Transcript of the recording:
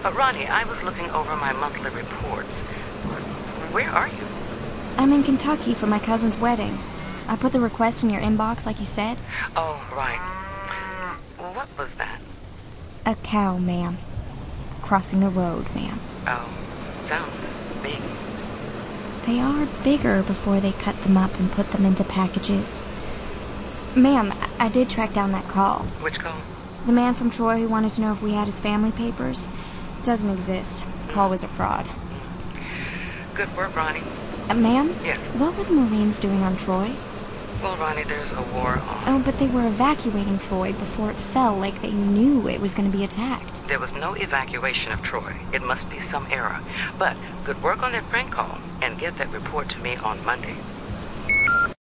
Ronnie, I was looking over my monthly reports. Where are you? I'm in Kentucky for my cousin's wedding. I put the request in your inbox like you said. Oh, right. What was that? A cow, ma'am. Crossing the road, ma'am. Oh, sounds big. They are bigger before they cut them up and put them into packages. Ma'am, I did track down that call. Which call? The man from Troy who wanted to know if we had his family papers. Doesn't exist. The call was a fraud. Good work, Ronnie. Ma'am? Yes. What were the Marines doing on Troy? Well, Ronnie, there's a war on. Oh, but they were evacuating Troy before it fell, like they knew it was going to be attacked. There was no evacuation of Troy. It must be some error. But good work on that prank call, and get that report to me on Monday.